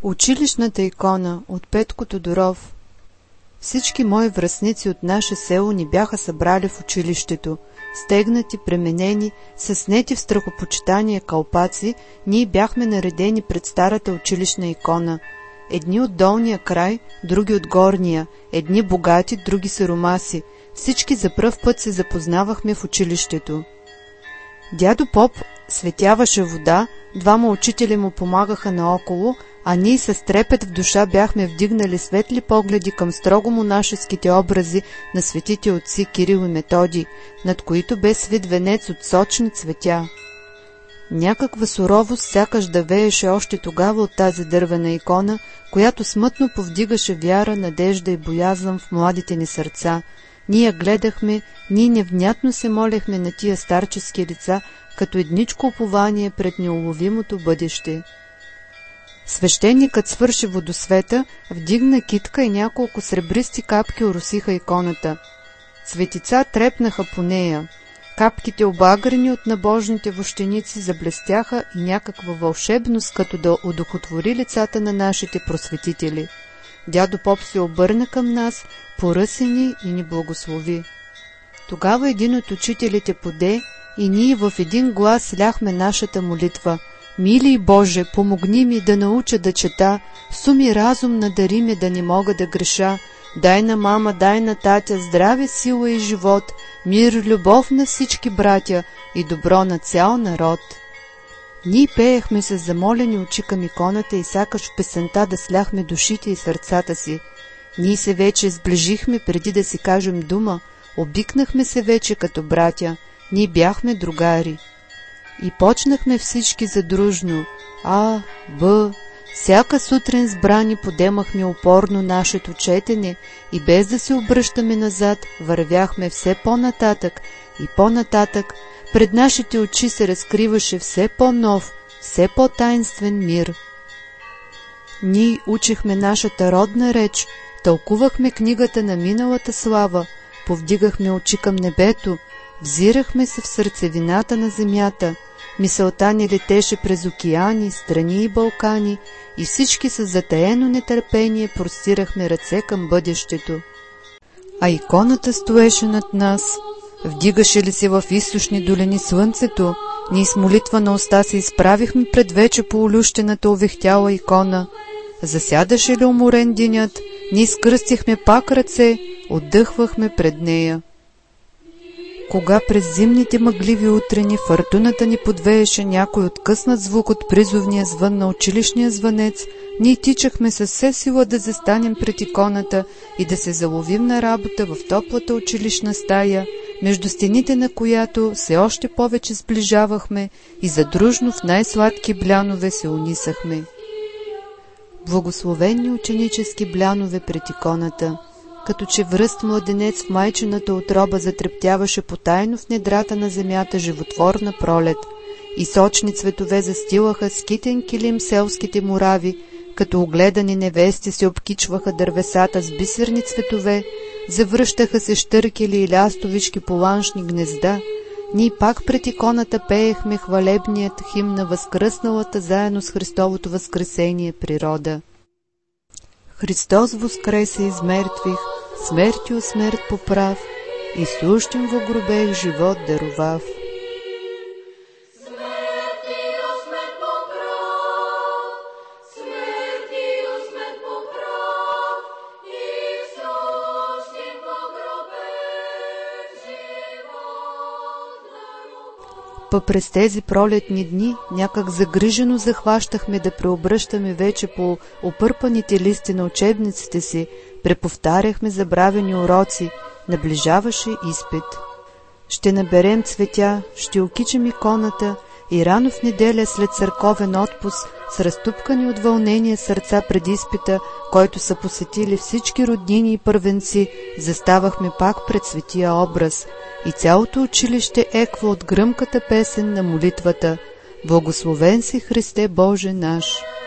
Училищната икона от Петко Тодоров. Всички мои връстници от наше село ни бяха събрали в училището. Стегнати, пременени, с снети в страхопочитание калпаци, ние бяхме наредени пред старата училищна икона. Едни от долния край, други от горния, едни богати, други сиромаси. Всички за пръв път се запознавахме в училището. Дядо Поп светяваше вода, двама учители му помагаха наоколо, а ние с трепет в душа бяхме вдигнали светли погледи към строго монашеските образи на светите отци Кирил и Методий, над които бе свит венец от сочни цветя. Някаква суровост сякаш да вееше още тогава от тази дървена икона, която смътно повдигаше вяра, надежда и боязън в младите ни сърца. Ние гледахме, ние невнятно се молехме на тия старчески лица, като едничко упование пред неуловимото бъдеще. Свещеникът свърши водосвета, вдигна китка и няколко сребристи капки оросиха иконата. Светица трепнаха по нея. Капките, обагрени от набожните вощеници, заблестяха и някаква вълшебност, като да удохотвори лицата на нашите просветители. Дядо Поп се обърна към нас, поръси ни и ни благослови. Тогава един от учителите поде и ние в един глас сляхме нашата молитва. Мили Боже, помогни ми да науча да чета, суми разум надари ми да не мога да греша, дай на мама, дай на татя здраве, сила и живот, мир, любов на всички братя и добро на цял народ. Ние пеехме с замолени очи към иконата и сякаш в песента да сляхме душите и сърцата си. Ние се вече сближихме преди да си кажем дума, обикнахме се вече като братя, ние бяхме другари. И почнахме всички задружно. А, Б. Всяка сутрин сбрани подемахме упорно нашето четене и без да се обръщаме назад, вървяхме все по-нататък и по-нататък. Пред нашите очи се разкриваше все по-нов, все по-таинствен мир. Ние учихме нашата родна реч, тълкувахме книгата на миналата слава, повдигахме очи към небето, взирахме се в сърцевината на земята, мисълта ни летеше през океани, страни и Балкани и всички с затаено нетърпение простирахме ръце към бъдещето. А иконата стоеше над нас. Вдигаше ли се в източни долини слънцето, ние с молитва на уста се изправихме пред вече поолющената овехтяла икона. Засядаше ли уморен денят, ние скръстихме пак ръце, отдъхвахме пред нея. Кога през зимните мъгливи утрени фортуната ни подвееше някой откъснат звук от призовния звън на училищния звънец, ние тичахме със все сила да застанем пред иконата и да се заловим на работа в топлата училищна стая, между стените на която се още повече сближавахме и задружно в най-сладки блянове се унисахме. Благословени ученически блянове пред иконата, като че връст младенец в майчината утроба затрептяваше потайно в недрата на земята животворна пролет и сочни цветове застилаха скитен килим селските мурави, като огледани невести се обкичваха дървесата с бисерни цветове, завръщаха се щъркели и лястовички поланшни гнезда, ние пак пред иконата пеехме хвалебният химн на възкръсналата заедно с Христовото възкресение природа. Христос воскресе из мертвих, смертью смерть поправ, и сущим во гробех живот дарував. През тези пролетни дни някак загрижено захващахме да преобръщаме вече по опърпаните листи на учебниците си, преповтаряхме забравени уроци, наближаваше изпит. Ще наберем цветя, ще окичим иконата и рано в неделя след църковен отпуск, с разтупкани от вълнение сърца пред изпита, който са посетили всички роднини и първенци, заставахме пак пред светия образ и цялото училище еква от гръмката песен на молитвата: Благословен си, Христе Боже наш!